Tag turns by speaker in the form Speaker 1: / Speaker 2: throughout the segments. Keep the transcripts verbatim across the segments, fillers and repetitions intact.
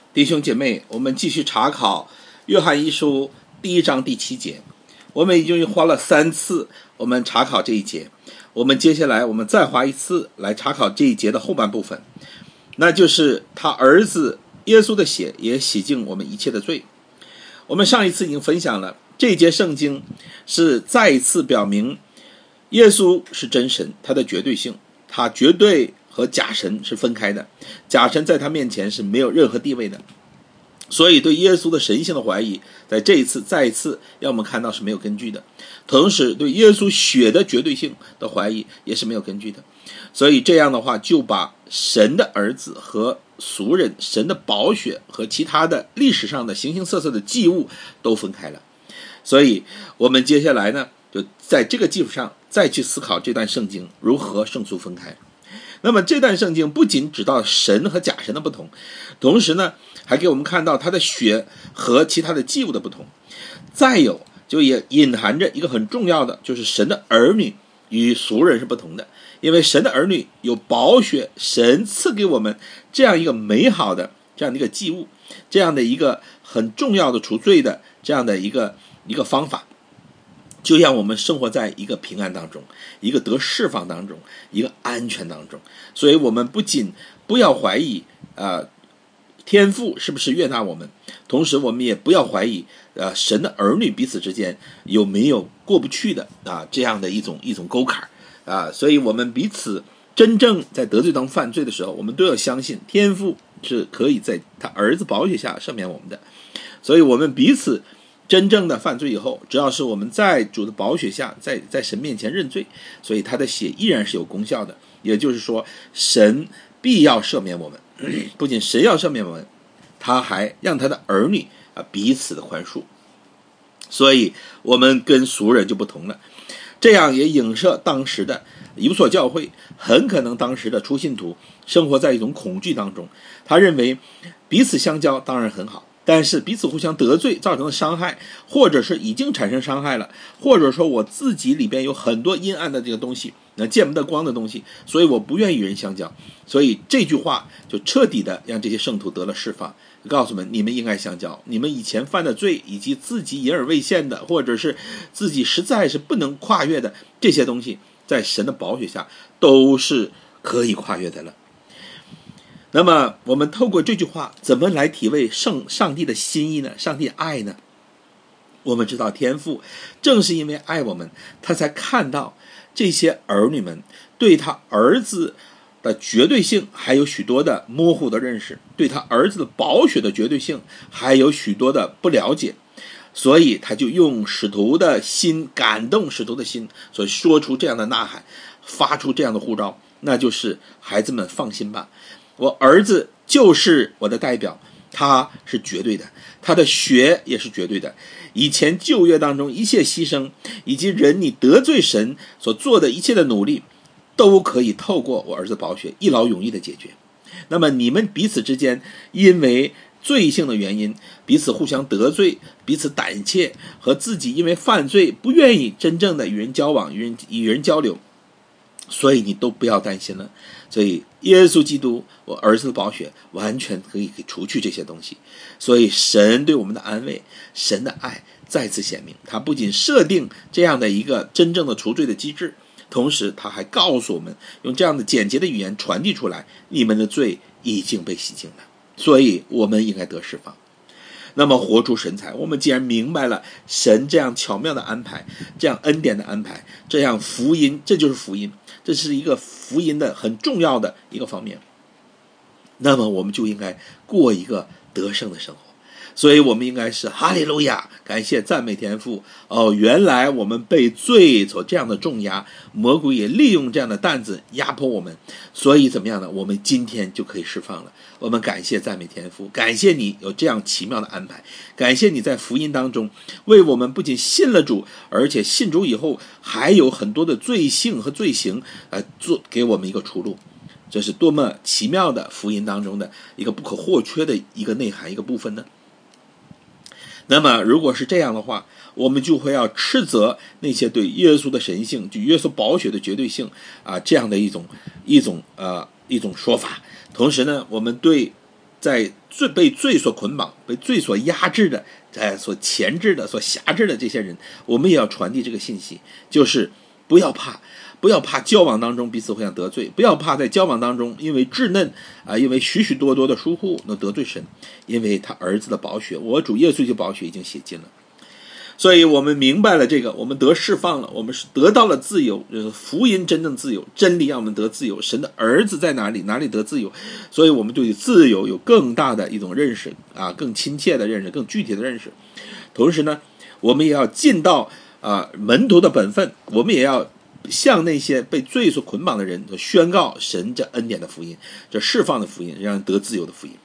Speaker 1: 弟兄姐妹，我们继续查考约翰一书第一章第七节。我们已经花了三次我们查考这一节，我们接下来我们再花一次来查考这一节的后半部分，那就是他儿子耶稣的血也洗净我们一切的罪。我们上一次已经分享了这一节圣经是再一次表明耶稣是真神，他的绝对性，他绝对和假神是分开的，假神在他面前是没有任何地位的。所以对耶稣的神性的怀疑在这一次再一次让我们看到是没有根据的，同时对耶稣血的绝对性的怀疑也是没有根据的。所以这样的话就把神的儿子和俗人，神的宝血和其他的历史上的形形色色的祭物都分开了。所以我们接下来呢就在这个基础上再去思考这段圣经如何圣俗分开。那么这段圣经不仅指到神和假神的不同，同时呢还给我们看到他的血和其他的祭物的不同。再有就也隐含着一个很重要的，就是神的儿女与俗人是不同的，因为神的儿女有宝血，神赐给我们这样一个美好的这样的一个祭物，这样的一个很重要的除罪的这样的一个一个方法，就让我们生活在一个平安当中，一个得释放当中，一个安全当中。所以我们不仅不要怀疑呃天父是不是悦纳我们，同时我们也不要怀疑呃神的儿女彼此之间有没有过不去的啊这样的一种一种沟坎啊。所以我们彼此真正在得罪当犯罪的时候，我们都要相信天父是可以在他儿子宝血下赦免我们的。所以我们彼此真正的犯罪以后，只要是我们在主的宝血下，在在神面前认罪，所以他的血依然是有功效的。也就是说，神必要赦免我们，不仅神要赦免我们，他还让他的儿女啊彼此的宽恕。所以我们跟俗人就不同了。这样也影射当时的以弗所教会，很可能当时的初信徒生活在一种恐惧当中，他认为彼此相交当然很好，但是彼此互相得罪造成的伤害，或者是已经产生伤害了，或者说我自己里边有很多阴暗的这个东西，那见不得光的东西，所以我不愿意与人相交。所以这句话就彻底的让这些圣徒得了释放，告诉我们你们应该相交，你们以前犯的罪，以及自己隐而未现的，或者是自己实在是不能跨越的这些东西，在神的宝血下都是可以跨越的了。那么我们透过这句话怎么来体会圣上帝的心意呢？上帝的爱呢？我们知道天父正是因为爱我们，他才看到这些儿女们对他儿子的绝对性还有许多的模糊的认识，对他儿子的宝血的绝对性还有许多的不了解，所以他就用使徒的心感动使徒的心，所以说出这样的呐喊，发出这样的呼召，那就是孩子们放心吧，我儿子就是我的代表，他是绝对的，他的血也是绝对的。以前旧约当中一切牺牲，以及人你得罪神所做的一切的努力，都可以透过我儿子宝血一劳永逸的解决。那么你们彼此之间因为罪性的原因，彼此互相得罪，彼此胆怯，和自己因为犯罪不愿意真正的与人交往，与人与人交流，所以你都不要担心了。所以耶稣基督我儿子的宝血完全可以除去这些东西。所以神对我们的安慰，神的爱再次显明，他不仅设定这样的一个真正的除罪的机制，同时他还告诉我们，用这样的简洁的语言传递出来，你们的罪已经被洗净了，所以我们应该得释放。那么活出神采，我们既然明白了神这样巧妙的安排，这样恩典的安排，这样福音，这就是福音，这是一个福音的很重要的一个方面，那么我们就应该过一个得胜的生活。所以我们应该是哈利路亚，感谢赞美天父。哦，原来我们被罪所这样的重压，魔鬼也利用这样的担子压迫我们，所以怎么样呢？我们今天就可以释放了。我们感谢赞美天父，感谢你有这样奇妙的安排，感谢你在福音当中为我们不仅信了主，而且信主以后还有很多的罪性和罪行呃，做给我们一个出路。这是多么奇妙的福音当中的一个不可或缺的一个内涵，一个部分呢？那么如果是这样的话，我们就会要斥责那些对耶稣的神性，就耶稣宝血的绝对性啊，这样的一种一种呃一种说法。同时呢，我们对在罪被罪所捆绑、被罪所压制的、哎所钳制的、所辖制的这些人，我们也要传递这个信息，就是不要怕。不要怕交往当中彼此互相得罪，不要怕在交往当中因为稚嫩啊，因为许许多多的疏忽能得罪神，因为他儿子的宝血，我主耶稣的宝血已经写尽了。所以我们明白了这个，我们得释放了，我们是得到了自由，就是福音真正自由，真理让我们得自由，神的儿子在哪里，哪里得自由。所以我们对自由有更大的一种认识啊，更亲切的认识，更具体的认识。同时呢，我们也要尽到啊门徒的本分，我们也要向那些被罪所捆绑的人宣告神这恩典的福音，这释放的福音，让人得自由的福音。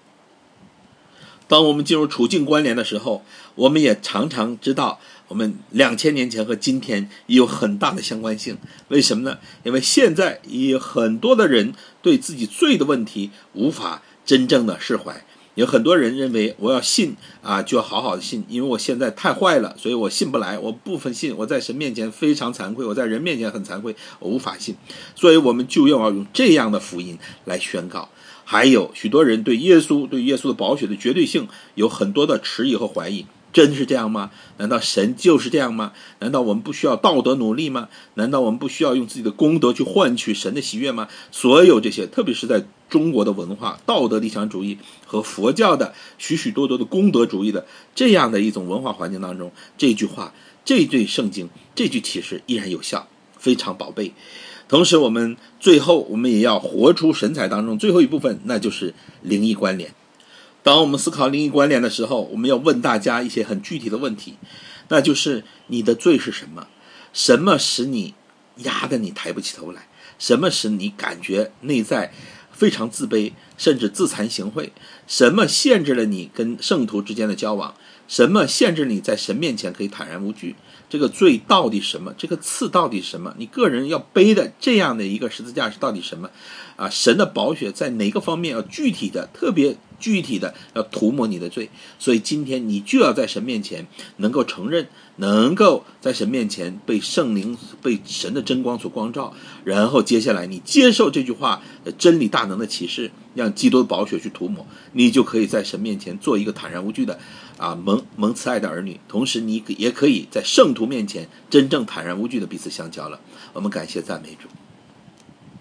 Speaker 1: 当我们进入处境关联的时候，我们也常常知道我们两千年前和今天也有很大的相关性。为什么呢？因为现在也有很多的人对自己罪的问题无法真正的释怀，有很多人认为我要信啊，就要好好的信，因为我现在太坏了，所以我信不来，我不分信，我在神面前非常惭愧，我在人面前很惭愧，我无法信，所以我们就要用这样的福音来宣告。还有许多人对耶稣对耶稣的宝血的绝对性有很多的迟疑和怀疑，真是这样吗？难道神就是这样吗？难道我们不需要道德努力吗？难道我们不需要用自己的功德去换取神的喜悦吗？所有这些，特别是在中国的文化道德理想主义和佛教的许许多多的功德主义的这样的一种文化环境当中，这句话这句圣经这句启示依然有效，非常宝贝。同时我们最后我们也要活出神采当中最后一部分，那就是灵异关联。当我们思考灵异关联的时候，我们要问大家一些很具体的问题，那就是你的罪是什么？什么使你压得你抬不起头来？什么使你感觉内在非常自卑，甚至自惭形秽？什么限制了你跟圣徒之间的交往？什么限制你在神面前可以坦然无惧？这个罪到底什么？这个刺到底什么？你个人要背的这样的一个十字架是到底什么？啊，神的宝血在哪个方面要具体的、特别具体的要涂抹你的罪？所以今天你就要在神面前能够承认，能够在神面前被圣灵、被神的真光所光照，然后接下来你接受这句话真理大能的启示，让基督的宝血去涂抹，你就可以在神面前做一个坦然无惧的啊蒙蒙慈爱的儿女。同时你也可以在圣徒面前真正坦然无惧的彼此相交了。我们感谢赞美主。